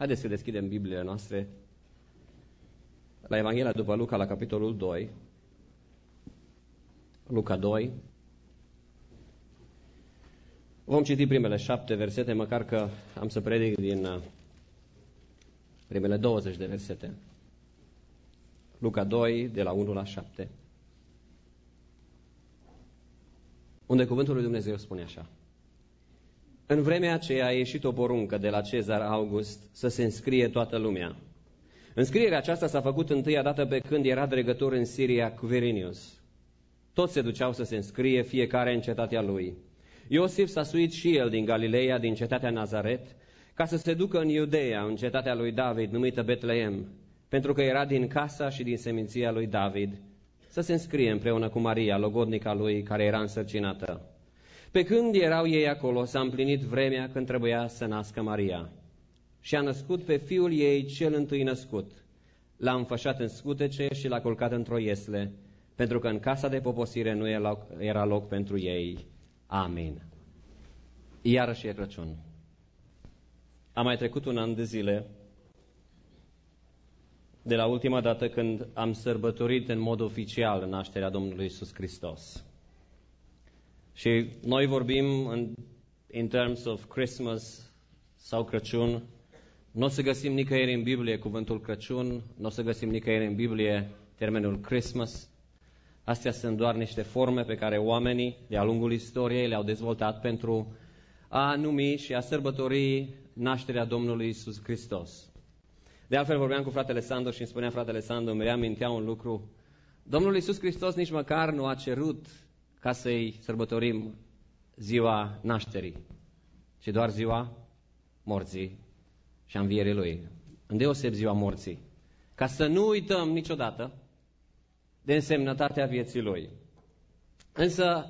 Haideți să deschidem Bibliile noastre la Evanghelia după Luca, la capitolul 2. Luca 2. Vom citi primele 7 versete, măcar că am să predic din primele 20 de versete. Luca 2, de la 1 la 7. Unde cuvântul lui Dumnezeu spune așa: În vremea aceea a ieșit o poruncă de la Cezar August să se înscrie toată lumea. Înscrierea aceasta s-a făcut întâia dată pe când era dregător în Siria Quirinius. Toți se duceau să se înscrie, fiecare în cetatea lui. Iosif s-a suit și el din Galileea, din cetatea Nazaret, ca să se ducă în Iudeea, în cetatea lui David, numită Betleem, pentru că era din casa și din seminția lui David, să se înscrie împreună cu Maria, logodnica lui, care era însărcinată. Pe când erau ei acolo, s-a împlinit vremea când trebuia să nască Maria. Și a născut pe fiul ei cel întâi născut. L-a înfășat în scutece și l-a culcat într-o iesle, pentru că în casa de poposire nu era loc pentru ei. Amin. Iarăși e Crăciun. A mai trecut un an de zile de la ultima dată când am sărbătorit în mod oficial nașterea Domnului Iisus Hristos. Și noi vorbim in terms of Christmas sau Crăciun. Nu o să găsim nicăieri în Biblie cuvântul Crăciun, nu o să găsim nicăieri în Biblie termenul Christmas. Astea sunt doar niște forme pe care oamenii de-a lungul istoriei le-au dezvoltat pentru a numi și a sărbători nașterea Domnului Iisus Hristos. De altfel vorbeam cu fratele Sandu și îmi spunea fratele Sandu, îmi reamintea un lucru. Domnul Iisus Hristos nici măcar nu a cerut ca să-i sărbătorim ziua nașterii, ci doar ziua morții și a învierii Lui. Îndeoseb ziua morții, ca să nu uităm niciodată de însemnătatea vieții Lui. Însă,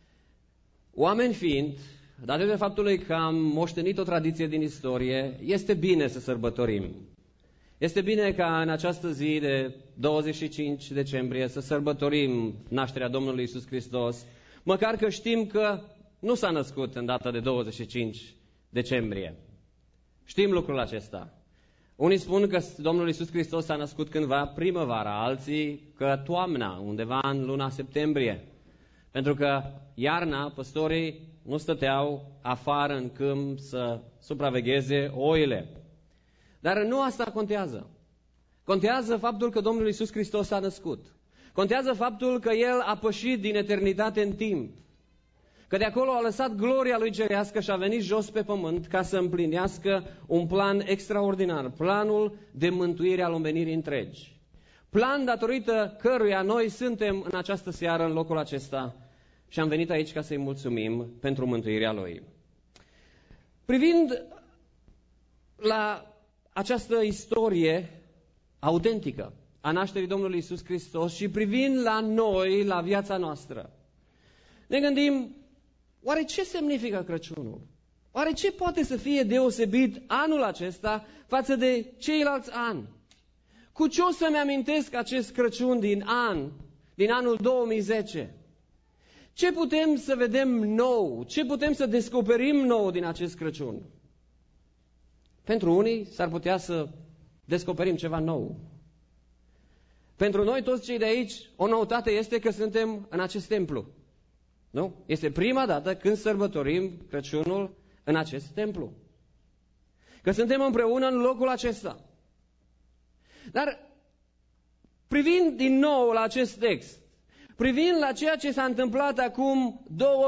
oameni fiind, datorită faptului că am moștenit o tradiție din istorie, este bine să sărbătorim. Este bine ca în această zi de 25 decembrie să sărbătorim nașterea Domnului Iisus Hristos, măcar că știm că nu s-a născut în data de 25 decembrie. Știm lucrul acesta. Unii spun că Domnul Iisus Hristos s-a născut cândva primăvara, alții că toamna, undeva în luna septembrie. Pentru că iarna păstorii nu stăteau afară în câmp să supravegheze oile. Dar nu asta contează. Contează faptul că Domnul Iisus Hristos s-a născut. Contează faptul că El a pășit din eternitate în timp. Că de acolo a lăsat gloria Lui cerească și a venit jos pe pământ ca să împlinească un plan extraordinar. Planul de mântuire al omenirii întregi. Plan datorită căruia noi suntem în această seară în locul acesta și am venit aici ca să-i mulțumim pentru mântuirea Lui. Privind la această istorie autentică a nașterii Domnului Iisus Hristos și privind la noi, la viața noastră, ne gândim, oare ce semnifică Crăciunul? Oare ce poate să fie deosebit anul acesta față de ceilalți ani? Cu ce o să-mi amintesc acest Crăciun din anul 2010? Ce putem să vedem nou? Ce putem să descoperim nou din acest Crăciun? Pentru unii s-ar putea să descoperim ceva nou. Pentru noi, toți cei de aici, o noutate este că suntem în acest templu. Nu? Este prima dată când sărbătorim Crăciunul în acest templu. Că suntem împreună în locul acesta. Dar privind din nou la acest text, privind la ceea ce s-a întâmplat acum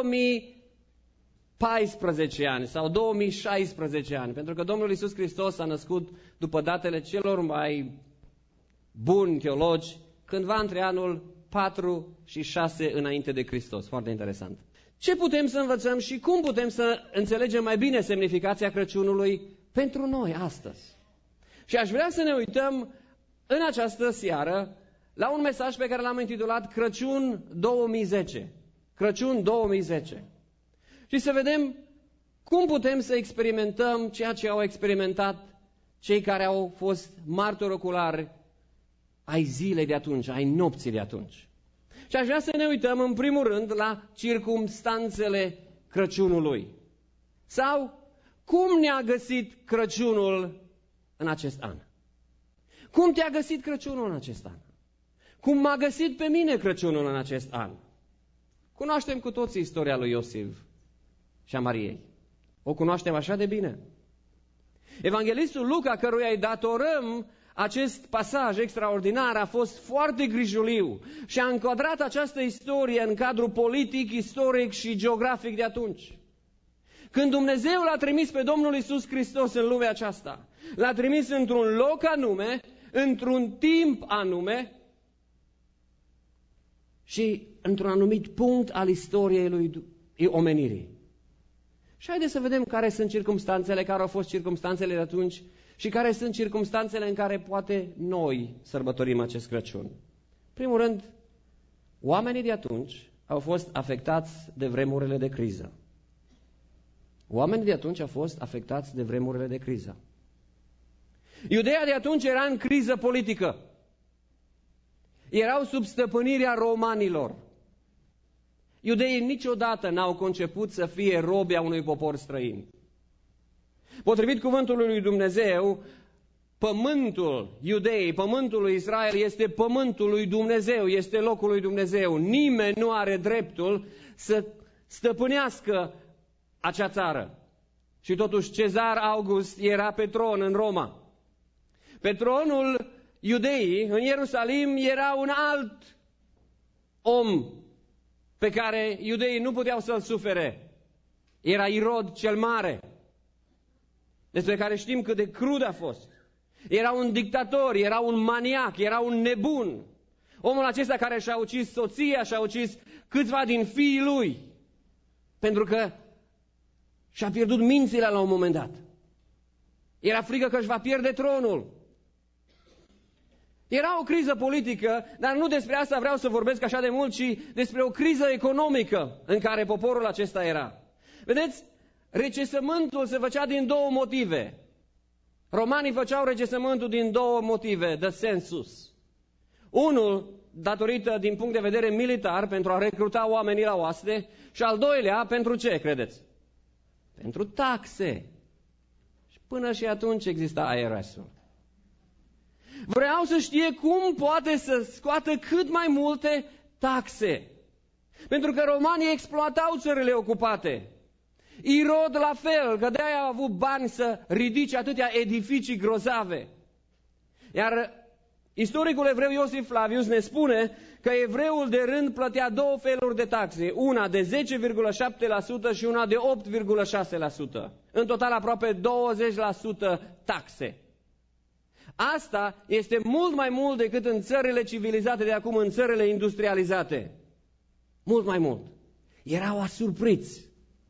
2014 ani sau 2016 ani, pentru că Domnul Iisus Hristos s-a născut după datele celor mai buni teologi, cândva între anul 4 și 6 înainte de Hristos. Foarte interesant. Ce putem să învățăm și cum putem să înțelegem mai bine semnificația Crăciunului pentru noi astăzi? Și aș vrea să ne uităm în această seară la un mesaj pe care l-am intitulat Crăciun 2010. Crăciun 2010. Și să vedem cum putem să experimentăm ceea ce au experimentat cei care au fost martori oculari ai zilei de atunci, ai nopții de atunci. Și aș vrea să ne uităm în primul rând la circumstanțele Crăciunului. Sau cum ne-a găsit Crăciunul în acest an? Cum te-a găsit Crăciunul în acest an? Cum m-a găsit pe mine Crăciunul în acest an? Cunoaștem cu toții istoria lui Iosif și a Mariei. O cunoaștem așa de bine. Evanghelistul Luca, căruia îi datorăm acest pasaj extraordinar, a fost foarte grijuliu și a încadrat această istorie în cadrul politic, istoric și geografic de atunci. Când Dumnezeu l-a trimis pe Domnul Iisus Hristos în lumea aceasta, l-a trimis într-un loc anume, într-un timp anume și într-un anumit punct al istoriei lui omenirii. Și haideți să vedem care sunt circumstanțele, care au fost circumstanțele de atunci și care sunt circumstanțele în care poate noi sărbătorim acest Crăciun. Primul rând, oamenii de atunci au fost afectați de vremurile de criză. Oamenii de atunci au fost afectați de vremurile de criză. Iudeea de atunci era în criză politică. Erau sub stăpânirea romanilor. Iudeii niciodată n-au conceput să fie robi a unui popor străin. Potrivit cuvântului lui Dumnezeu, pământul Iudeii, pământul lui Israel este pământul lui Dumnezeu, este locul lui Dumnezeu. Nimeni nu are dreptul să stăpânească acea țară. Și totuși Cezar August era pe tron în Roma. Pe tronul Iudeii, în Ierusalim, era un alt om pe care iudeii nu puteau să-l sufere. Era Irod cel Mare, despre care știm cât de crud a fost. Era un dictator, era un maniac, era un nebun. Omul acesta care și-a ucis soția, și-a ucis câțiva din fiii lui, pentru că și-a pierdut mințile la un moment dat. Era frică că își va pierde tronul. Era o criză politică, dar nu despre asta vreau să vorbesc așa de mult, ci despre o criză economică în care poporul acesta era. Vedeți, recesământul se făcea din două motive. Romanii făceau recesământul din două motive, de sensus. Unul, datorită din punct de vedere militar, pentru a recruta oamenii la oaste, și al doilea, pentru ce, credeți? Pentru taxe. Și până și atunci exista IRS-ul. Vreau să știe cum poate să scoată cât mai multe taxe. Pentru că romanii exploatau țările ocupate. Irod la fel, că de-aia a avut bani să ridice atâtea edificii grozave. Iar istoricul evreu Iosif Flavius ne spune că evreul de rând plătea două feluri de taxe, una de 10,7% și una de 8,6%. În total aproape 20% taxe. Asta este mult mai mult decât în țările civilizate de acum, în țările industrializate. Mult mai mult. Erau asurpriți.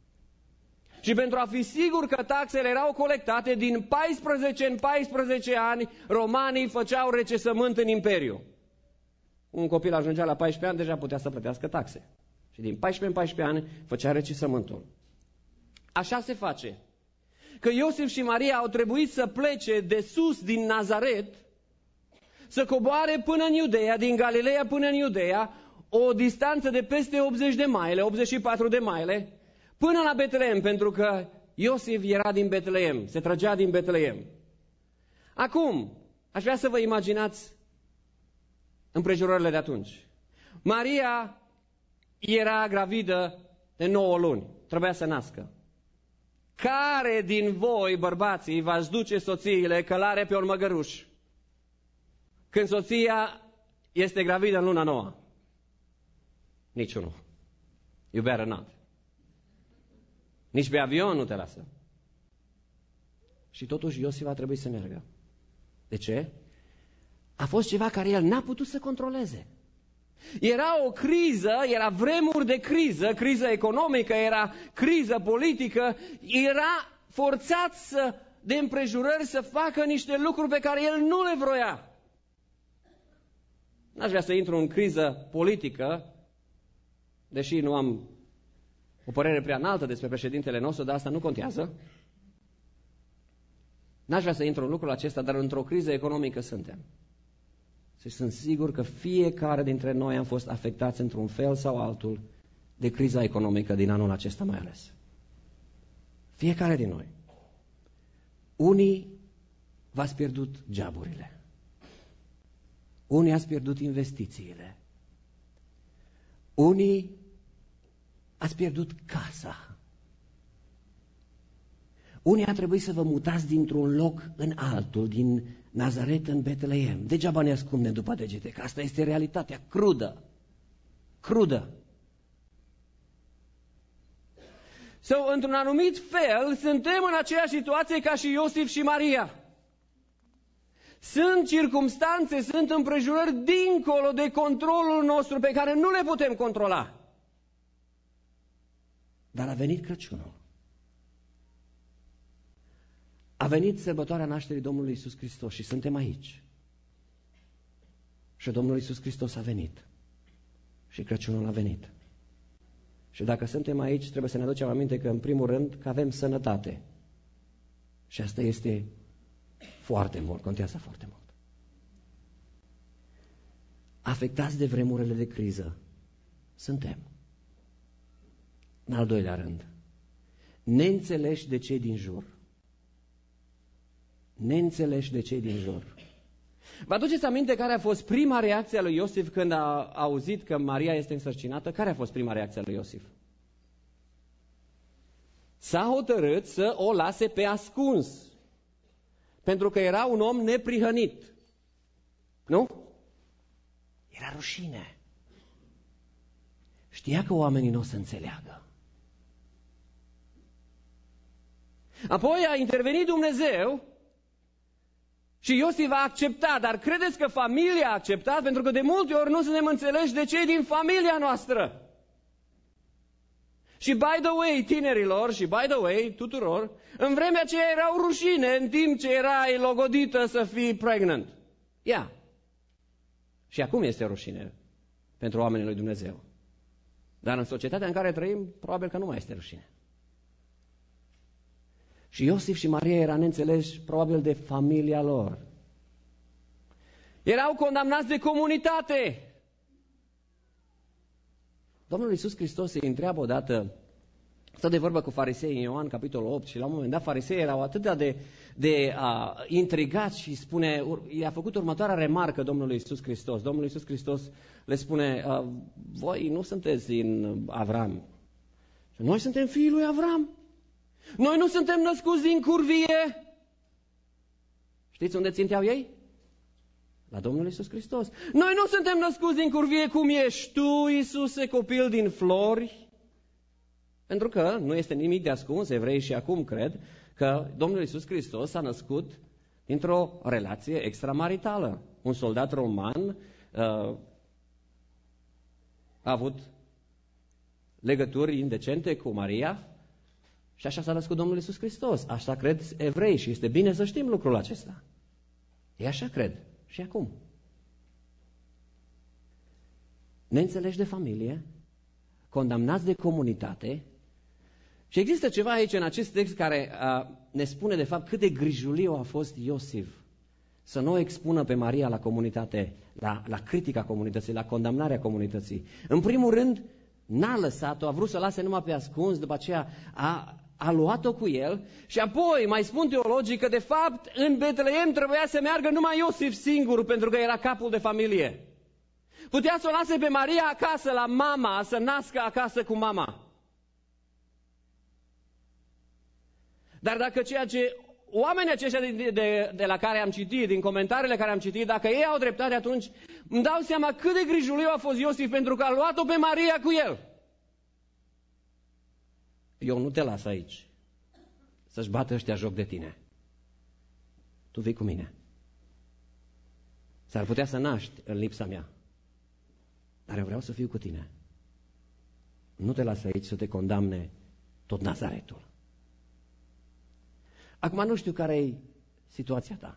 Și pentru a fi sigur că taxele erau colectate, din 14 în 14 ani, romanii făceau recesământ în imperiu. Un copil ajungea la 14 ani, deja putea să plătească taxe. Și din 14 în 14 ani făcea recesământul. Așa se face. Că Iosif și Maria au trebuit să plece de sus din Nazaret, să coboare până în Iudeea, din Galileea până în Iudeea, o distanță de peste 80 de maile, 84 de maile, până la Betleem, pentru că Iosif era din Betleem, se trăgea din Betleem. Acum, aș vrea să vă imaginați împrejurările de atunci. Maria era gravidă de 9 luni, trebuia să nască. Care din voi, bărbații, v-ați duce soțiile călare pe un măgăruș când soția este gravidă în luna 9? Niciunul. You better not. Nici pe avion nu te lasă. Și totuși Iosif a trebuit să meargă. De ce? A fost ceva care el n-a putut să controleze. Era o criză, era vremuri de criză, criză economică, era criză politică, era forțat de împrejurări să facă niște lucruri pe care el nu le vroia. N-aș vrea să intru în criză politică, deși nu am o părere prea înaltă despre președintele nostru, dar asta nu contează. N-aș vrea să intru în lucrul acesta, dar într-o criză economică suntem. Și sunt sigur că fiecare dintre noi am fost afectați într-un fel sau altul de criza economică din anul acesta mai ales. Fiecare din noi. Unii v-ați pierdut joburile. Unii ați pierdut investițiile. Unii ați pierdut casa. Unii a trebuit să vă mutați dintr-un loc în altul, din Nazaret în Betleem. Degeaba ne ascundem după degete, că asta este realitatea crudă. Crudă. Sau, într-un anumit fel, suntem în aceeași situație ca și Iosif și Maria. Sunt circumstanțe, sunt împrejurări dincolo de controlul nostru, pe care nu le putem controla. Dar a venit Crăciunul. A venit sărbătoarea nașterii Domnului Iisus Hristos și suntem aici. Și Domnul Iisus Hristos a venit. Și Crăciunul a venit. Și dacă suntem aici, trebuie să ne aducem aminte că, în primul rând, că avem sănătate. Și asta este foarte mult, contează foarte mult. Afectați de vremurile de criză suntem. În al doilea rând, neînțeleși de cei din jur. Neînțeleși de cei din jur. Vă aduceți aminte care a fost prima reacție a lui Iosif când a auzit că Maria este însărcinată? Care a fost prima reacție a lui Iosif? S-a hotărât să o lase pe ascuns, pentru că era un om neprihănit. Nu? Era rușine. Știa că oamenii nu o să înțeleagă. Apoi a intervenit Dumnezeu și Iosif a acceptat, dar credeți că familia a acceptat? Pentru că de multe ori nu suntem înțeleși de cei din familia noastră. Și by the way, tinerilor, și by the way, tuturor, în vremea aceea erau rușine în timp ce erai logodită să fii pregnant. Ia. Și acum este rușine pentru oamenii lui Dumnezeu. Dar în societatea în care trăim, probabil că nu mai este rușine. Și Iosif și Maria erau neînțeleși probabil de familia lor. Erau condamnați de comunitate. Domnul Iisus Hristos îi întreabă odată, stă de vorbă cu fariseii în Ioan, capitolul 8, și la un moment dat fariseii erau atât de intrigați și spune, i-a făcut următoarea remarcă Domnului Iisus Hristos. Domnul Iisus Hristos le spune, voi nu sunteți din Avram. Noi suntem fiii lui Avram. Noi nu suntem născuți din curvie. Știți unde ținteau ei? La Domnul Iisus Hristos. Noi nu suntem născuți din curvie cum ești tu, Iisuse, copil din flori. Pentru că nu este nimic de ascuns, evreii și acum cred că Domnul Iisus Hristos s-a născut dintr-o relație extramaritală. Un soldat roman a avut legături indecente cu Maria și așa s-a născut Domnul Iisus Hristos. Așa cred evrei și este bine să știm lucrul acesta. Ei așa cred și acum. Neînțelegi de familie, condamnați de comunitate. Și există ceva aici în acest text care ne spune de fapt cât de grijuliu a fost Iosif să nu o expună pe Maria la comunitate, la critica comunității, la condamnarea comunității. În primul rând, n-a lăsat-o, a vrut să o lase numai pe ascuns, după aceea a luat-o cu el și apoi mai spun teologii că de fapt în Betleem trebuia să meargă numai Iosif singur pentru că era capul de familie. Putea să o lase pe Maria acasă la mama, să nască acasă cu mama. Dar dacă ceea ce oamenii aceștia de la care am citit, din comentariile care am citit, dacă ei au dreptate, atunci îmi dau seama cât de grijuliu a fost Iosif pentru că a luat-o pe Maria cu el. Eu nu te las aici să-și bată ăștia joc de tine. Tu vii cu mine. S-ar putea să naști în lipsa mea, dar eu vreau să fiu cu tine. Nu te las aici să te condamne tot Nazaretul. Acum nu știu care e situația ta.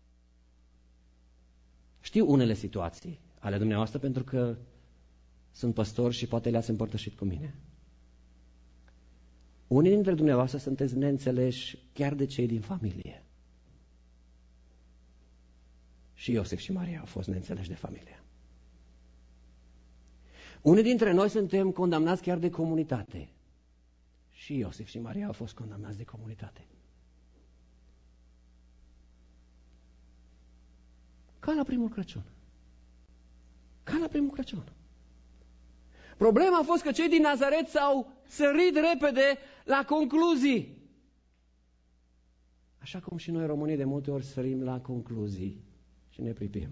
Știu unele situații ale dumneavoastră pentru că sunt păstor și poate le-ați împărtășit cu mine. Unii dintre dumneavoastră sunteți neînțeleși chiar de cei din familie. Și Iosif și Maria au fost neînțeleși de familie. Unii dintre noi suntem condamnați chiar de comunitate. Și Iosif și Maria au fost condamnați de comunitate. Ca la primul Crăciun. Ca la primul Crăciun. Problema a fost că cei din Nazaret s-au sărit repede la concluzii. Așa cum și noi românii de multe ori sărim la concluzii și ne pripim.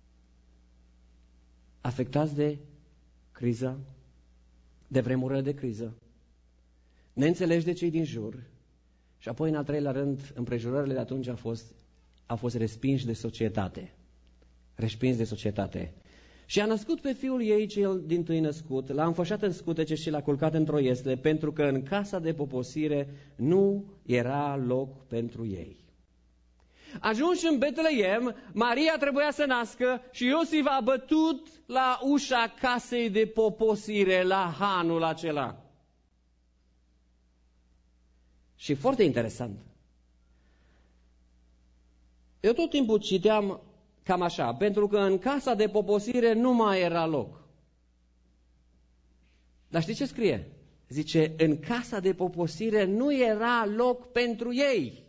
Afectați de criză, de vremură de criză, neînțelegi de cei din jur și apoi, în al treilea rând, împrejurările de atunci au fost respinși de societate. Respins de societate. Și a născut pe fiul ei cel dintâi născut, l-a înfășat în scutece și l-a culcat într-o iesle, pentru că în casa de poposire nu era loc pentru ei. Ajunși în Betleem, Maria trebuia să nască și Iosif a bătut la ușa casei de poposire, la hanul acela. Și foarte interesant. Eu tot timpul citeam cam așa, pentru că în casa de poposire nu mai era loc. Dar știi ce scrie? Zice, în casa de poposire nu era loc pentru ei.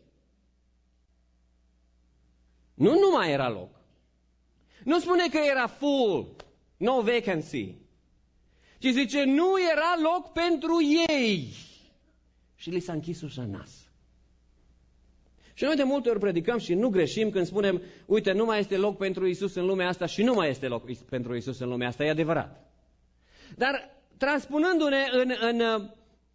Nu mai era loc. Nu spune că era full, no vacancy. Ci zice, nu era loc pentru ei. Și li s-a închis ușa în nas. Și noi de multe ori predicăm și nu greșim când spunem, uite, nu mai este loc pentru Iisus în lumea asta și nu mai este loc pentru Iisus în lumea asta, e adevărat. Dar transpunându-ne în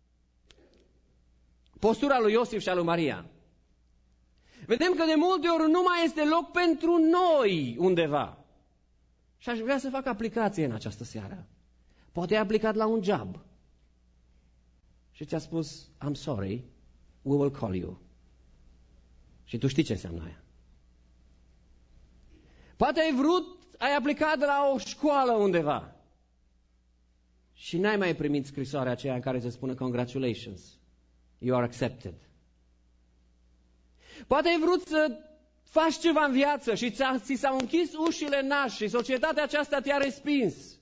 postura lui Iosif și a lui Maria, vedem că de multe ori nu mai este loc pentru noi undeva. Și aș vrea să fac aplicație în această seară. Poate ai aplicat la un job și ți-a spus, I'm sorry, we will call you. Și tu știi ce înseamnă aia. Poate ai aplicat la o școală undeva și n-ai mai primit scrisoarea aceea în care se spune congratulations, you are accepted. Poate ai vrut să faci ceva în viață și ți s-au închis ușile în nas și societatea aceasta te-a respins.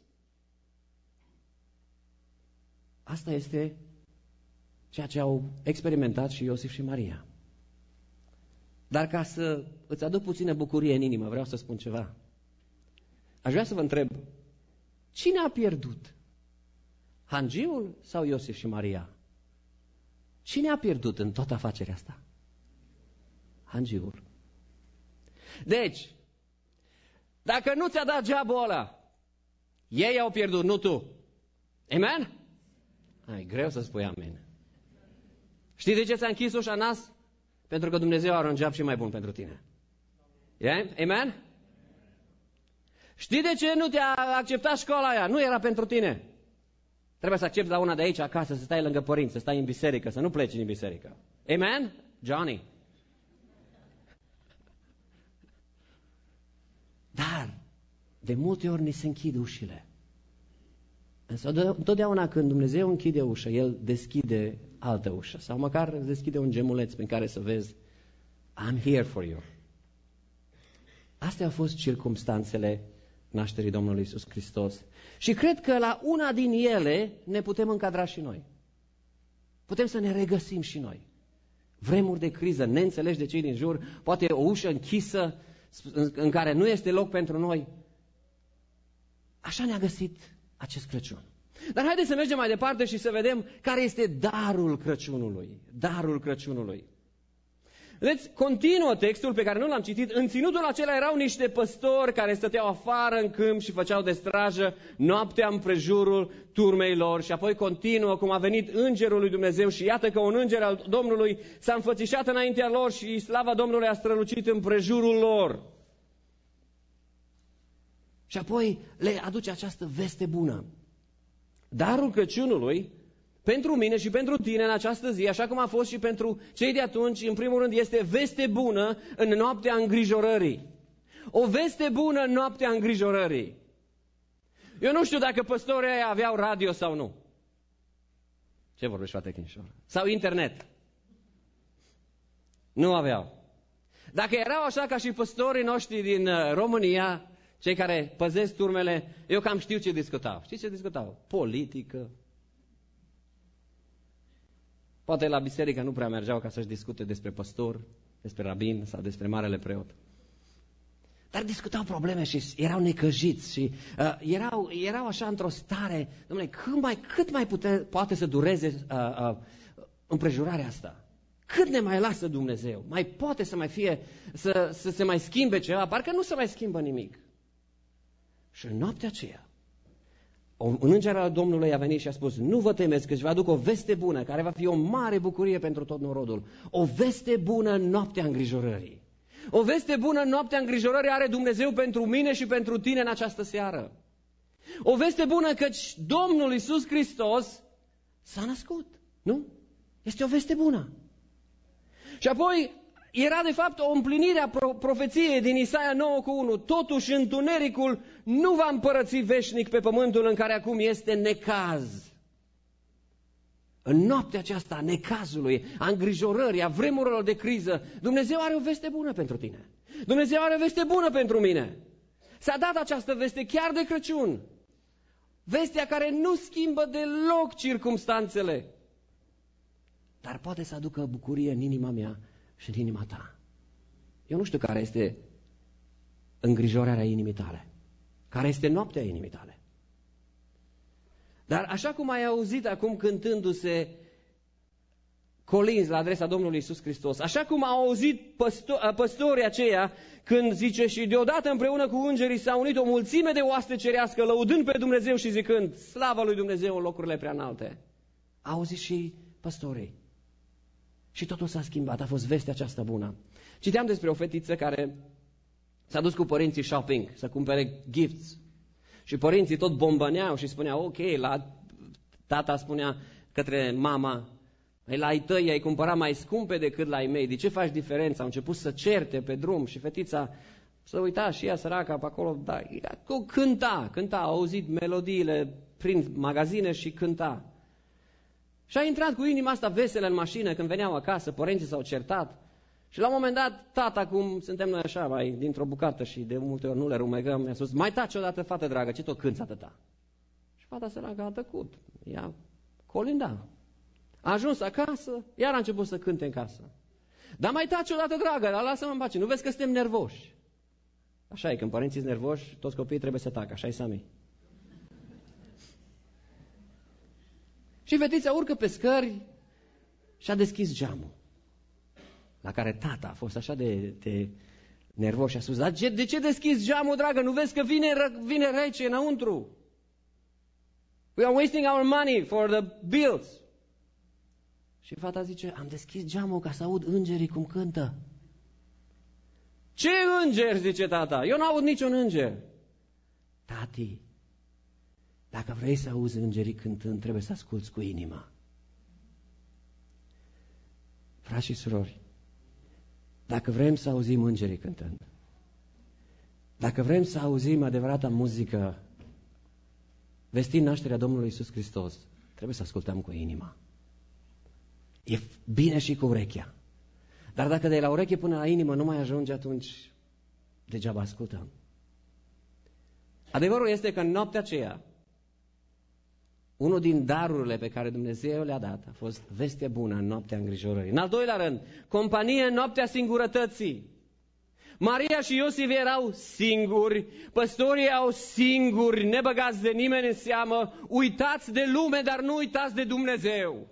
Asta este ceea ce au experimentat și Iosif și Maria. Dar ca să îți aduc puțină bucurie în inimă, vreau să spun ceva. Aș vrea să vă întreb, cine a pierdut? Hangiul sau Iosif și Maria? Cine a pierdut în toată afacerea asta? Hangiul. Deci, dacă nu ți-a dat job-ul ăla, ei au pierdut, nu tu. Amen? E greu să spui amen. Știi de ce ți-a închis ușa în nas? Pentru că Dumnezeu are un job și mai bun pentru tine. Yeah? Amen? Știi de ce nu te-a acceptat școala aia? Nu era pentru tine. Trebuie să accepti la una de aici acasă, să stai lângă părinți, să stai în biserică, să nu pleci din biserică. Amen? Johnny. Dar, de multe ori ni se închid ușile. Însă, întotdeauna când Dumnezeu închide ușă, El deschide altă ușă. Sau măcar deschide un gemuleț prin care să vezi, I'm here for you. Astea au fost circumstanțele nașterii Domnului Iisus Hristos. Și cred că la una din ele ne putem încadra și noi. Putem să ne regăsim și noi. Vremuri de criză, neînțelegi de cei din jur, poate o ușă închisă în care nu este loc pentru noi. Așa ne-a găsit acest Crăciun. Dar haideți să mergem mai departe și să vedem care este darul Crăciunului. Darul Crăciunului. Vedeți, continuă textul pe care nu l-am citit. În ținutul acela erau niște păstori care stăteau afară în câmp și făceau de strajă noaptea împrejurul turmei lor. Și apoi continuă cum a venit îngerul lui Dumnezeu și iată că un înger al Domnului s-a înfățișat înaintea lor și slava Domnului a strălucit împrejurul lor. Și apoi le aduce această veste bună. Darul Crăciunului, pentru mine și pentru tine în această zi, așa cum a fost și pentru cei de atunci, în primul rând este veste bună în noaptea îngrijorării. O veste bună în noaptea îngrijorării. Eu nu știu dacă păstorii aia aveau radio sau nu. Ce vorbești, frate Chinșor? Sau internet. Nu aveau. Dacă erau așa ca și păstorii noștri din România, cei care păzesc turmele, eu cam știu ce discutau. Știți ce discutau? Politică. Poate la biserică nu prea mergeau ca să-și discute despre păstor, despre rabin sau despre marele preot. Dar discutau probleme și erau necăjiți și erau așa într-o stare, dom'le, cât mai poate să dureze împrejurarea asta? Cât ne mai lasă Dumnezeu? Mai poate să mai fie, să se mai schimbe ceva? Parcă nu se mai schimbă nimic. Și în noaptea aceea, un înger al Domnului a venit și a spus: nu vă temeți, că își vă aduc o veste bună, care va fi o mare bucurie pentru tot norodul. O veste bună în noaptea îngrijorării. O veste bună în noaptea îngrijorării are Dumnezeu pentru mine și pentru tine în această seară. O veste bună căci Domnul Iisus Hristos s-a născut. Nu? Este o veste bună. Și apoi era de fapt o împlinire a profeției din Isaia 9:1. Totuși întunericul nu va împărăți veșnic pe pământul în care acum este necaz. În noaptea aceasta a necazului, a îngrijorării, a vremurilor de criză, Dumnezeu are o veste bună pentru tine. Dumnezeu are o veste bună pentru mine. S-a dat această veste chiar de Crăciun. Vestea care nu schimbă deloc circumstanțele, dar poate să aducă bucurie în inima mea și în inima ta. Eu nu știu care este îngrijorarea inimii tale, care este noaptea inimii tale. Dar așa cum ai auzit acum cântându-se colinzi la adresa Domnului Iisus Hristos, așa cum au auzit păstorii aceia când zice: și deodată împreună cu îngerii s-a unit o mulțime de oaste cerească, lăudând pe Dumnezeu și zicând: slavă lui Dumnezeu în locurile prea înalte. Au auzit și păstorii. Și totul s-a schimbat, a fost vestea aceasta bună. Citeam despre o fetiță care s-a dus cu părinții shopping, să cumpere gifts. Și părinții tot bombăneau și spuneau: ok, tata spunea către mama: la ai tăi ai cumpărat mai scumpe decât la ai mei, de ce faci diferența? Au început să certe pe drum și fetița să uita și ea săraca pe acolo, dar cânta, a auzit melodiile prin magazine și cânta. Și a intrat cu inima asta veselă în mașină când veneau acasă, părinții s-au certat. Și la un moment dat, tata, cum suntem noi așa, mai dintr-o bucată și de multe ori nu le rumegăm, mi-a spus: mai taci odată, fată dragă, ce tot cânți atâta? Și fata săracă a tăcut, ea colinda. A ajuns acasă, iar a început să cânte în casă. Dar mai taci odată, dragă, dar lasă-mă în pace, nu vezi că suntem nervoși? Așa e, când părinții sunt nervoși, toți copiii trebuie să tacă, așa e, Sami. Și fetița urcă pe scări și a deschis geamul. La care tata a fost așa de nervos și a spus: dar de ce deschizi geamul, dragă? Nu vezi că vine rece înăuntru? We are wasting our money for the bills. Și fata zice: am deschis geamul ca să aud îngerii cum cântă. Ce îngeri? Zice tata. Eu nu aud niciun înger. Tati, dacă vrei să auzi îngerii cântând, trebuie să asculți cu inima. Frați și surori, dacă vrem să auzim îngerii cântând, dacă vrem să auzim adevărata muzică vestind nașterea Domnului Iisus Hristos, trebuie să ascultăm cu inima. E bine și cu urechea. Dar dacă de la ureche până la inimă nu mai ajunge, atunci degeaba ascultăm. Adevărul este că în noaptea aceea, unul din darurile pe care Dumnezeu le-a dat a fost veste bună în noaptea îngrijorării. În al doilea rând, companie în noaptea singurătății. Maria și Iosif erau singuri, păstorii erau singuri, nebăgați de nimeni în seamă, uitați de lume, dar nu uitați de Dumnezeu.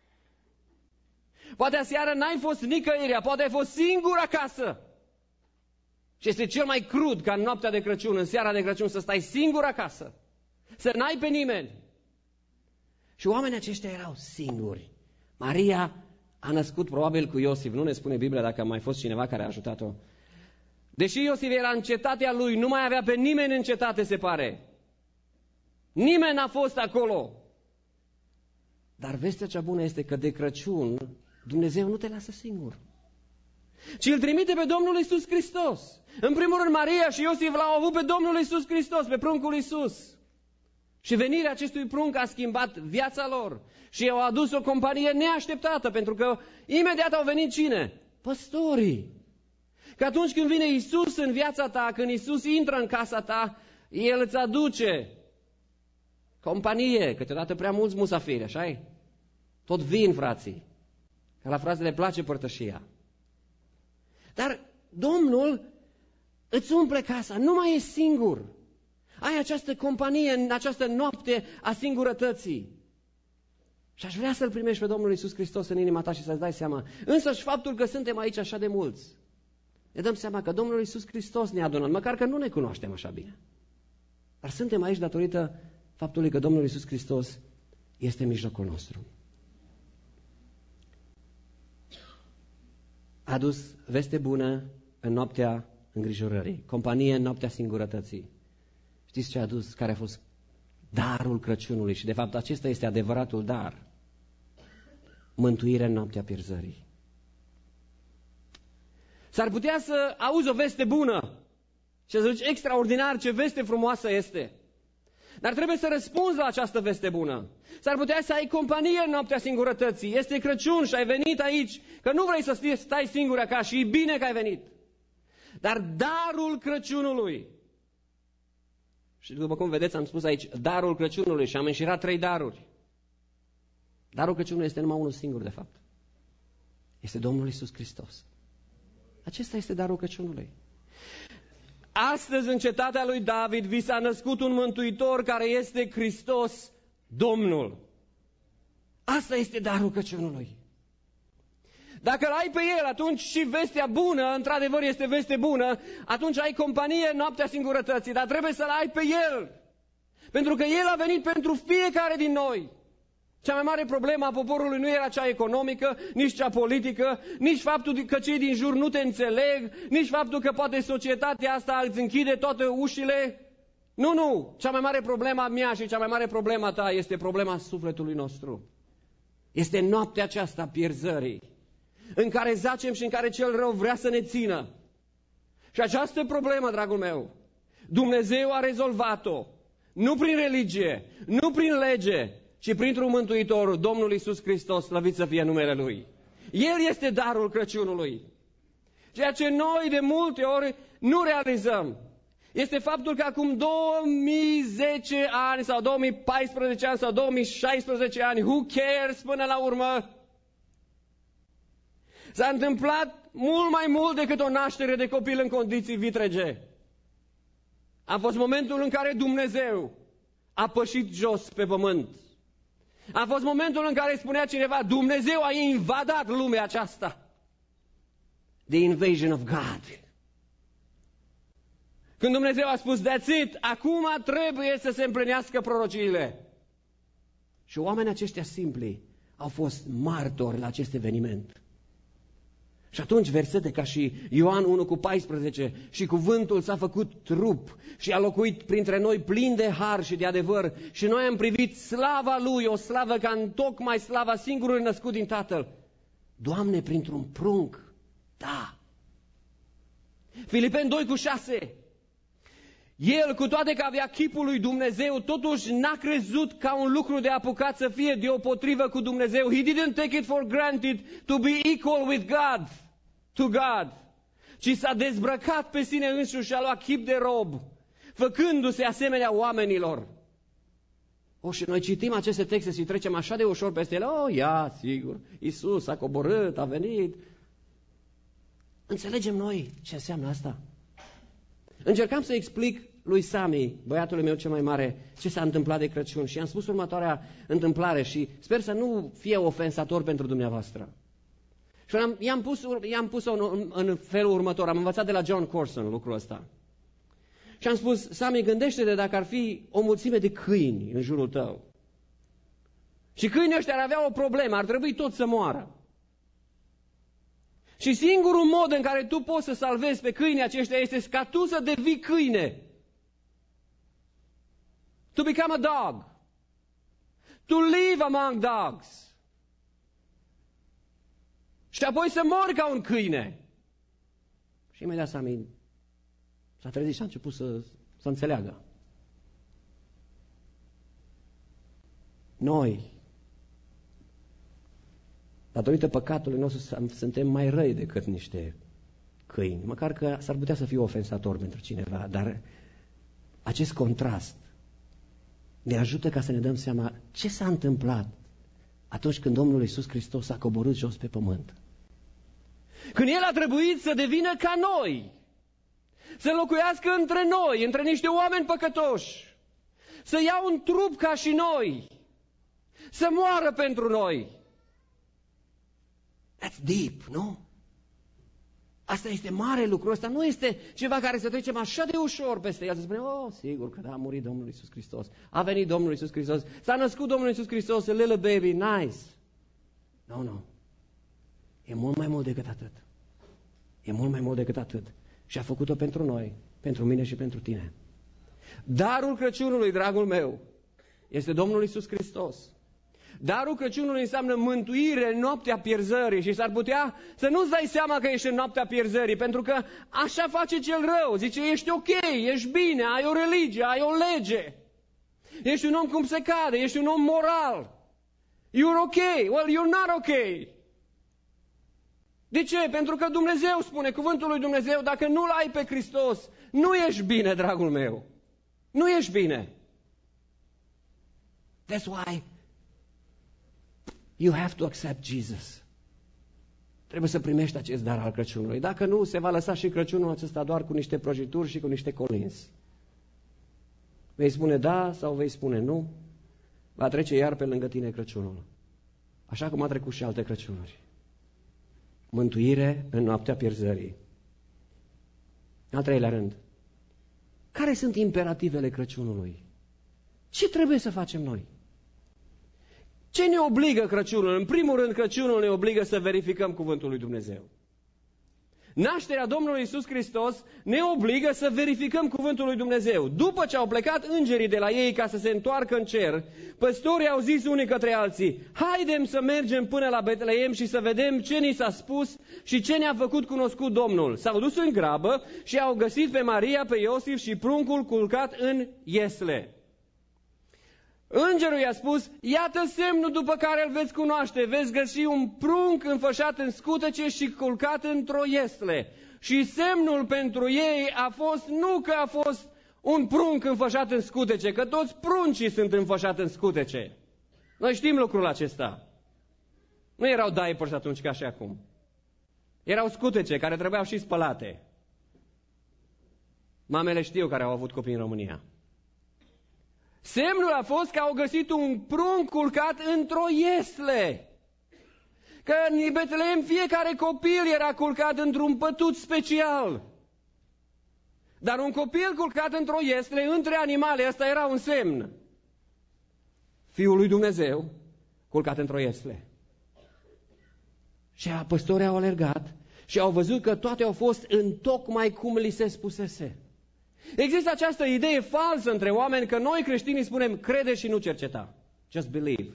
Poate aseară n-ai fost nicăieri, poate ai fost singur acasă. Și este cel mai crud ca în noaptea de Crăciun, în seara de Crăciun, să stai singur acasă, să n-ai pe nimeni. Și oamenii aceștia erau singuri. Maria a născut probabil cu Iosif, nu ne spune Biblia dacă a mai fost cineva care a ajutat-o. Deși Iosif era în cetatea lui, nu mai avea pe nimeni în cetate, se pare. Nimeni n-a fost acolo. Dar vestea cea bună este că de Crăciun Dumnezeu nu te lasă singur, ci îl trimite pe Domnul Iisus Hristos. În primul rând, Maria și Iosif l-au avut pe Domnul Iisus Hristos, pe pruncul Iisus. Și venirea acestui prunc a schimbat viața lor și i-au adus o companie neașteptată, pentru că imediat au venit cine? Păstorii. Că atunci când vine Iisus în viața ta, când Iisus intră în casa ta, El îți aduce companie, câteodată prea mulți musafiri, așa-i? Tot vin frații, că la frații le place părtășia. Dar Domnul îți umple casa, nu mai ești singur. Ai această companie în această noapte a singurătății. Și aș vrea să-L primești pe Domnul Iisus Hristos în inima ta și să-ți dai seama. Însăși faptul că suntem aici așa de mulți, ne dăm seama că Domnul Iisus Hristos ne-a adunat, măcar că nu ne cunoaștem așa bine. Dar suntem aici datorită faptului că Domnul Iisus Hristos este în mijlocul nostru. A adus veste bună în noaptea îngrijorării, companie în noaptea singurătății. Știți ce a adus? Care a fost darul Crăciunului? Și de fapt acesta este adevăratul dar. Mântuire în noaptea pierzării. S-ar putea să auzi o veste bună și să zici, extraordinar, ce veste frumoasă este. Dar trebuie să răspunzi la această veste bună. S-ar putea să ai companie în noaptea singurătății. Este Crăciun și ai venit aici, că nu vrei să stai singur acasă și e bine că ai venit. Dar darul Crăciunului, și după cum vedeți am spus aici, darul Crăciunului și am înșirat 3 daruri. Darul Crăciunului este numai unul singur de fapt. Este Domnul Iisus Hristos. Acesta este darul Crăciunului. Astăzi în cetatea lui David vi s-a născut un mântuitor care este Hristos Domnul. Asta este darul Crăciunului. Dacă îl ai pe el, atunci și vestea bună, într-adevăr este veste bună, atunci ai companie în noaptea singurătății, dar trebuie să-l ai pe el. Pentru că el a venit pentru fiecare din noi. Cea mai mare problemă a poporului nu era cea economică, nici cea politică, nici faptul că cei din jur nu te înțeleg, nici faptul că poate societatea asta îți închide toate ușile. Nu. Cea mai mare problemă a mea și cea mai mare problemă a ta este problema sufletului nostru. Este noaptea aceasta a pierzării, în care zacem și în care cel rău vrea să ne țină. Și această problemă, dragul meu, Dumnezeu a rezolvat-o, nu prin religie, nu prin lege, ci printr-un Mântuitor, Domnul Iisus Hristos, slăvit să fie numele Lui. El este darul Crăciunului. Ceea ce noi de multe ori nu realizăm este faptul că acum 2010 ani sau 2014 ani sau 2016 ani, who cares până la urmă, s-a întâmplat mult mai mult decât o naștere de copil în condiții vitrege. A fost momentul în care Dumnezeu a pășit jos pe pământ. A fost momentul în care spunea cineva, Dumnezeu a invadat lumea aceasta. The invasion of God. Când Dumnezeu a spus, that's it, acum trebuie să se împlinească prorociile. Și oamenii aceștia simpli au fost martori la acest eveniment. Și atunci versete ca și Ioan 1:14, și cuvântul s-a făcut trup și a locuit printre noi plin de har și de adevăr și noi am privit slava Lui, o slavă ca întocmai slava singurului născut din Tatăl. Doamne, printr-un prunc, da. Filipeni 2:6, el, cu toate că avea chipul lui Dumnezeu, totuși n-a crezut ca un lucru de apucat să fie deopotrivă cu Dumnezeu. He didn't take it for granted to be equal with God, to God. Ci s-a dezbrăcat pe sine însuși și a luat chip de rob, făcându-se asemenea oamenilor. Și noi citim aceste texte și trecem așa de ușor peste ele. Sigur, Iisus a coborât, a venit. Înțelegem noi ce înseamnă asta? Încercam să explic lui Sami, băiatul meu cel mai mare, ce s-a întâmplat de Crăciun și i-am spus următoarea întâmplare și sper să nu fie ofensator pentru dumneavoastră. Și i-am pus-o în felul următor, am învățat de la John Corson lucrul ăsta. Și am spus, Sami, gândește-te dacă ar fi o mulțime de câini în jurul tău. Și câinii ăștia ar avea o problemă, ar trebui tot să moară. Și singurul mod în care tu poți să salvezi pe câinii aceștia este ca tu să devii câine. To become a dog. To live among dogs. Și apoi să mori ca un câine. Și imediat Sami s-a trezit și a început să înțeleagă. Noi, datorită păcatului nostru, suntem mai răi decât niște câini. Măcar că s-ar putea să fie ofensator pentru cineva, dar acest contrast ne ajută ca să ne dăm seama ce s-a întâmplat atunci când Domnul Iisus Hristos a coborât jos pe pământ. Când El a trebuit să devină ca noi, să locuiască între noi, între niște oameni păcătoși, să ia un trup ca și noi, să moară pentru noi. That's deep, nu? Asta este mare lucru, asta nu este ceva care să trecem așa de ușor peste el, să spunem, sigur că da, a murit Domnul Iisus Hristos, a venit Domnul Iisus Hristos, s-a născut Domnul Iisus Hristos, a little baby, nice. Nu. E mult mai mult decât atât. E mult mai mult decât atât. Și a făcut-o pentru noi, pentru mine și pentru tine. Darul Crăciunului, dragul meu, este Domnul Iisus Hristos. Darul Crăciunului înseamnă mântuire în noaptea pierzării și s-ar putea să nu-ți dai seama că ești în noaptea pierzării, pentru că așa face cel rău. Zice, ești ok, ești bine, ai o religie, ai o lege. Ești un om cum se cade, ești un om moral. You're ok. Well, you're not ok. De ce? Pentru că Dumnezeu spune, cuvântul lui Dumnezeu, dacă nu-L ai pe Hristos, nu ești bine, dragul meu. Nu ești bine. That's why you have to accept Jesus. Trebuie să primești acest dar al Crăciunului. Dacă nu, se va lăsa și Crăciunul acesta doar cu niște prăjituri și cu niște colinzi. Vei spune da sau vei spune nu, va trece iar pe lângă tine Crăciunul. Așa cum a trecut și alte Crăciunuri. Mântuire în noaptea pierzării. Al treilea rând, care sunt imperativele Crăciunului? Ce trebuie să facem noi? Ce ne obligă Crăciunul? În primul rând, Crăciunul ne obligă să verificăm cuvântul lui Dumnezeu. Nașterea Domnului Iisus Hristos ne obligă să verificăm cuvântul lui Dumnezeu. După ce au plecat îngerii de la ei ca să se întoarcă în cer, păstorii au zis unii către alții, haidem să mergem până la Betleem și să vedem ce ni s-a spus și ce ne-a făcut cunoscut Domnul. S-au dus în grabă și au găsit pe Maria, pe Iosif și pruncul culcat în iesle. Îngerul i-a spus, iată semnul după care îl veți cunoaște, veți găsi un prunc înfășat în scutece și culcat într-o iesle. Și semnul pentru ei a fost, nu că a fost un prunc înfășat în scutece, că toți pruncii sunt înfășați în scutece. Noi știm lucrul acesta. Nu erau diapers atunci ca și acum. Erau scutece care trebuiau și spălate. Mamele știu care au avut copii în România. Semnul a fost că au găsit un prunc culcat într-o iesle. Că în Betleem fiecare copil era culcat într-un pătut special. Dar un copil culcat într-o iesle, între animale, ăsta era un semn. Fiul lui Dumnezeu, culcat într-o iesle. Și păstorii au alergat și au văzut că toate au fost întocmai cum li se spusese. Există această idee falsă între oameni că noi creștinii spunem crede și nu cerceta. Just believe.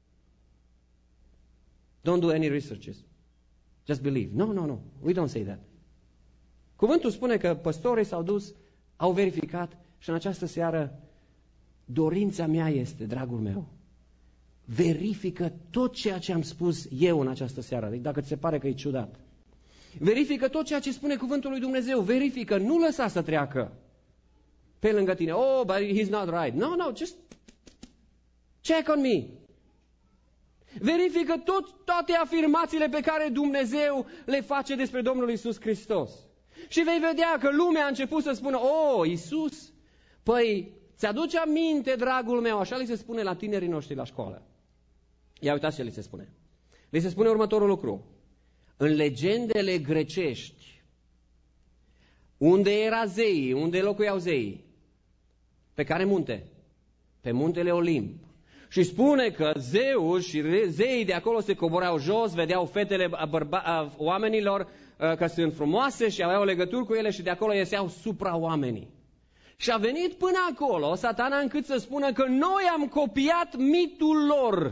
Don't do any researches. Just believe. No. We don't say that. Cuvântul spune că păstorii s-au dus, au verificat și în această seară dorința mea este, dragul meu, verifică tot ceea ce am spus eu în această seară. Deci dacă ți se pare că e ciudat. Verifică tot ceea ce spune cuvântul lui Dumnezeu. Verifică, nu lăsa să treacă pe lângă tine. Oh, but he's not right. No, just check on me. Verifică toate afirmațiile pe care Dumnezeu le face despre Domnul Iisus Hristos. Și vei vedea că lumea a început să spună, Iisus, păi, ți-aduce aminte, dragul meu, așa li se spune la tinerii noștri la școală. Ia uitați ce li se spune. Li se spune următorul lucru. În legendele grecești, unde era zeii, unde locuiau zeii? Pe care munte? Pe muntele Olimp. Și spune că Zeus și zeii de acolo se coborau jos, vedeau fetele oamenilor că sunt frumoase și aveau legături cu ele și de acolo ieseau supra-oamenii. Și a venit până acolo Satana încât să spună că noi am copiat mitul lor.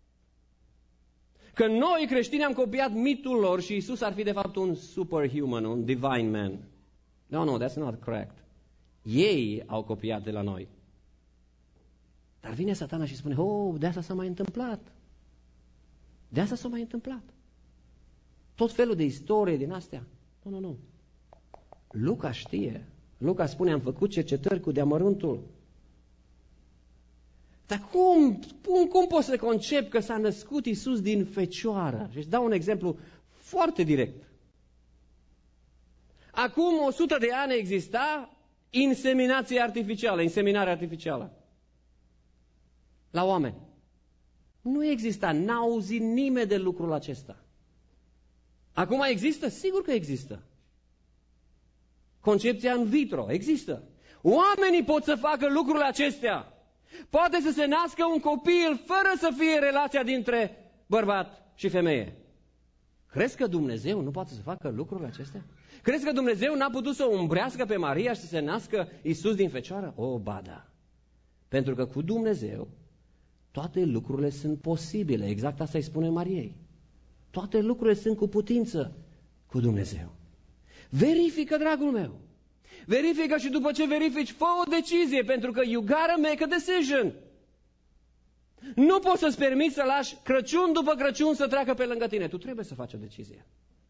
Că noi creștini am copiat mitul lor și Iisus ar fi de fapt un superhuman, un divine man. No, that's not correct. Ei au copiat de la noi. Dar vine Satana și spune, de asta s-a mai întâmplat. De asta s-a mai întâmplat. Tot felul de istorie din astea. Nu. Luca știe. Luca spune, am făcut cercetări cu deamăruntul. Dar cum poți să concepi că s-a născut Iisus din fecioară? Și îți dau un exemplu foarte direct. Acum 100 de ani exista inseminare artificială la oameni. Nu exista, n-a auzit nimeni de lucrul acesta. Acum există? Sigur că există. Concepția in vitro există. Oamenii pot să facă lucrurile acestea. Poate să se nască un copil fără să fie relația dintre bărbat și femeie. Crezi că Dumnezeu nu poate să facă lucrurile acestea? Crezi că Dumnezeu n-a putut să o umbrească pe Maria și să se nască Iisus din fecioară? O, ba da. Pentru că cu Dumnezeu toate lucrurile sunt posibile. Exact asta îi spune Mariei. Toate lucrurile sunt cu putință cu Dumnezeu. Verifică, dragul meu. Verifică și după ce verifici, fă o decizie, pentru că you gotta make a decision. Nu poți să-ți permiți să lași Crăciun după Crăciun să treacă pe lângă tine. Tu trebuie să faci o decizie.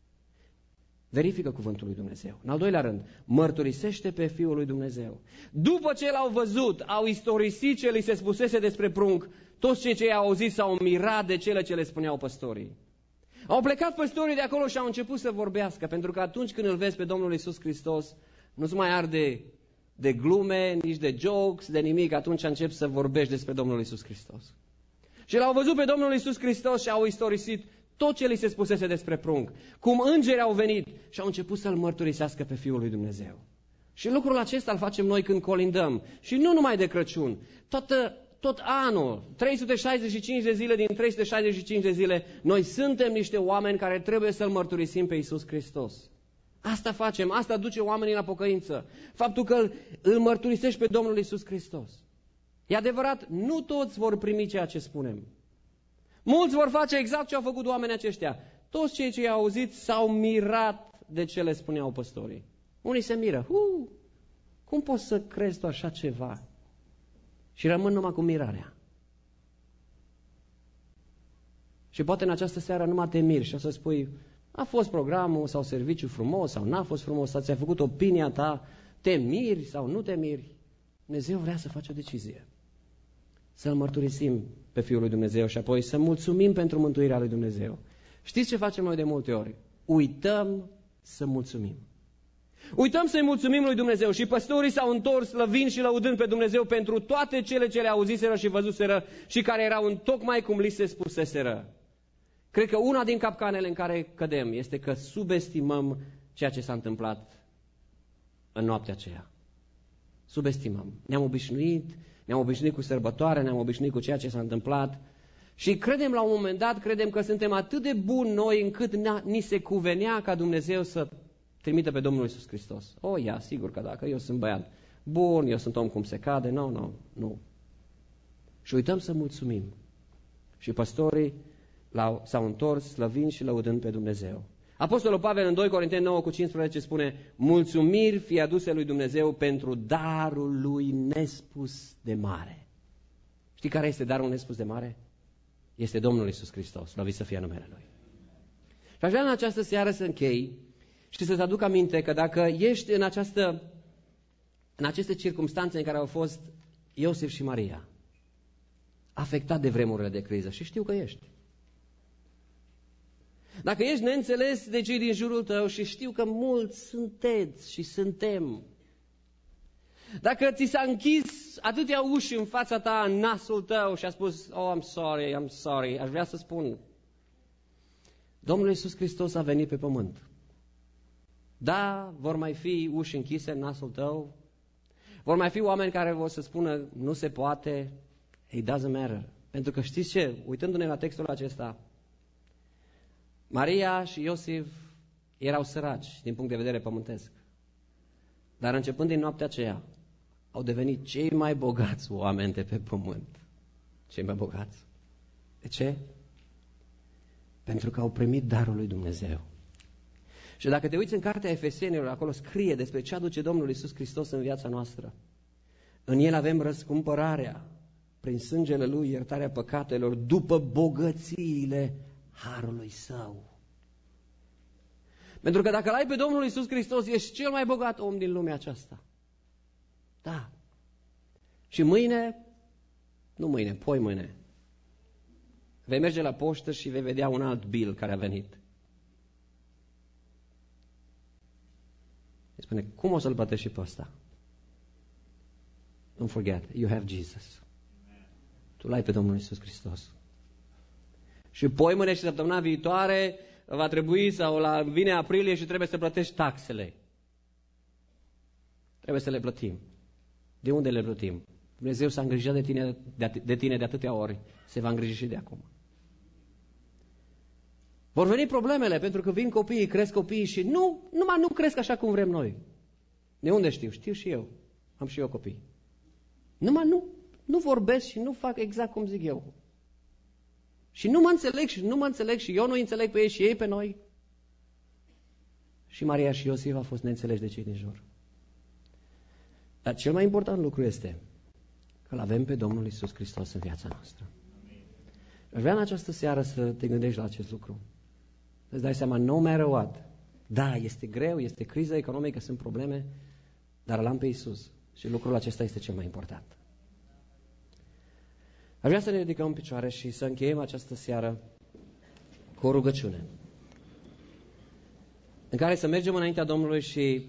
Verifică cuvântul lui Dumnezeu. În al doilea rând, mărturisește pe Fiul lui Dumnezeu. După ce l-au văzut, au istorisit ce li se spusese despre prunc, toți cei ce i-au auzit s-au mirat de cele ce le spuneau păstorii. Au plecat păstorii de acolo și au început să vorbească, pentru că atunci când îl vezi pe Domnul Iisus Hristos, nu-ți mai arde de glume, nici de jokes, de nimic, atunci începi să vorbești despre Domnul Iisus Hristos. Și l-au văzut pe Domnul Iisus Hristos și au istorisit tot ce li se spusese despre prunc, cum îngerii au venit și au început să-L mărturisească pe Fiul lui Dumnezeu. Și lucrul acesta îl facem noi când colindăm. Și nu numai de Crăciun, tot anul, 365 de zile din 365 de zile, noi suntem niște oameni care trebuie să-L mărturisim pe Iisus Hristos. Asta facem, asta duce oamenii la pocăință. Faptul că îl mărturisești pe Domnul Iisus Hristos. E adevărat, nu toți vor primi ceea ce spunem. Mulți vor face exact ce au făcut oamenii aceștia. Toți cei ce i-au auzit s-au mirat de ce le spuneau păstorii. Unii se miră. Cum poți să crezi tu așa ceva? Și rămân numai cu mirarea. Și poate în această seară numai te miri și o să spui, a fost programul sau serviciu frumos sau n-a fost frumos, sau ți-ai făcut opinia ta, te miri sau nu te miri. Dumnezeu vrea să faci o decizie. Să-L mărturisim pe Fiul lui Dumnezeu și apoi să mulțumim pentru mântuirea lui Dumnezeu. Știți ce facem noi de multe ori? Uităm să mulțumim. Uităm să-i mulțumim lui Dumnezeu și păstorii s-au întors slăvind și lăudând pe Dumnezeu pentru toate cele ce le auziseră și văzuseră și care erau întocmai cum li se spuseseră. Cred că una din capcanele în care cădem este că subestimăm ceea ce s-a întâmplat în noaptea aceea. Subestimăm. Ne-am obișnuit cu sărbătoare, ne-am obișnuit cu ceea ce s-a întâmplat și credem la un moment dat, că suntem atât de buni noi încât ni se cuvenea ca Dumnezeu să trimită pe Domnul Iisus Hristos. Sigur că dacă eu sunt băiat bun, eu sunt om cum se cade, nu. Și uităm să mulțumim. Și păstorii s-au întors slăvind și lăudând pe Dumnezeu. Apostolul Pavel în 2 Corinteni 9:15 spune: mulțumiri fie aduse lui Dumnezeu pentru darul lui nespus de mare. Știi care este darul nespus de mare? Este Domnul Iisus Hristos, slăvit să fie numele Lui. Și aș vrea în această seară să închei și să-ți aduc aminte că dacă ești în aceste circumstanțe în care au fost Iosif și Maria, afectat de vremurile de criză, și știu că ești. Dacă ești neînțeles de cei din jurul tău, și știu că mulți sunteți și suntem. Dacă ți s-a închis atâtea uși în fața ta, în nasul tău și a spus, I'm sorry, aș vrea să spun, Domnul Iisus Hristos a venit pe pământ. Da, vor mai fi uși închise în nasul tău, vor mai fi oameni care vor să spună, nu se poate, it doesn't matter. Pentru că știți ce? Uitându-ne la textul acesta, Maria și Iosif erau săraci din punct de vedere pământesc. Dar începând din noaptea aceea, au devenit cei mai bogați oameni de pe pământ. Cei mai bogați. De ce? Pentru că au primit darul lui Dumnezeu. Și dacă te uiți în cartea Efesenilor, acolo scrie despre ce aduce Domnul Iisus Hristos în viața noastră. În El avem răscumpărarea, prin sângele Lui, iertarea păcatelor, după bogățiile harului Său. Pentru că dacă l-ai pe Domnul Iisus Hristos, ești cel mai bogat om din lumea aceasta. Da. Și poi mâine, vei merge la poștă și vei vedea un alt bill care a venit. Îi spune, cum o să-l plătești și pe ăsta? Don't forget, you have Jesus. Tu l-ai pe Domnul Iisus Hristos. Și poimâine și săptămâna viitoare va trebui, sau vine aprilie și trebuie să plătești taxele. Trebuie să le plătim. De unde le plătim? Dumnezeu s-a îngrijit de tine de atâtea ori, se va îngriji și de acum. Vor veni problemele, pentru că vin copiii, cresc copiii și nu cresc așa cum vrem noi. De unde știu? Știu și eu. Am și eu copii. Nu vorbesc și nu fac exact cum zic eu. Și nu mă înțeleg și eu nu înțeleg pe ei și ei pe noi. Și Maria și Iosif au fost neînțeleși de cei din jur. Dar cel mai important lucru este că l-avem pe Domnul Iisus Hristos în viața noastră. Aș vrea în această seară să te gândești la acest lucru. Îți dai seama, no matter what. Da, este greu, este criză economică, sunt probleme, dar l-am pe Iisus. Și lucrul acesta este cel mai important. Aș vrea să ne ridicăm în picioare și să încheiem această seară cu o rugăciune, în care să mergem înaintea Domnului și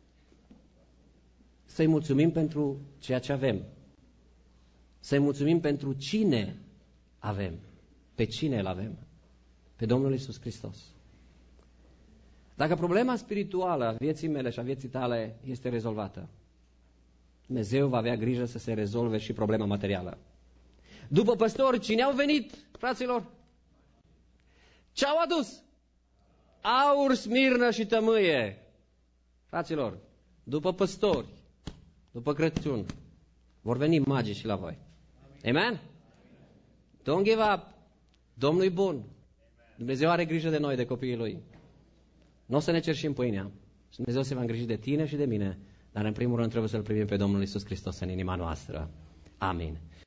să-i mulțumim pentru ceea ce avem. Să-i mulțumim pentru cine avem. Pe cine îl avem? Pe Domnul Iisus Hristos. Dacă problema spirituală a vieții mele și a vieții tale este rezolvată, Dumnezeu va avea grijă să se rezolve și problema materială. După păstori, cine au venit, fraților? Ce au adus? Aur, smirnă și tămâie. Fraților, după păstori, după Crăciun, vor veni magii și la voi. Amen? Don't give up. Domnul e bun. Dumnezeu are grijă de noi, de copiii Lui. Nu o să ne cerșim pâinea. Dumnezeu se va îngriji de tine și de mine, dar în primul rând trebuie să-L primim pe Domnul Iisus Hristos în inima noastră. Amin.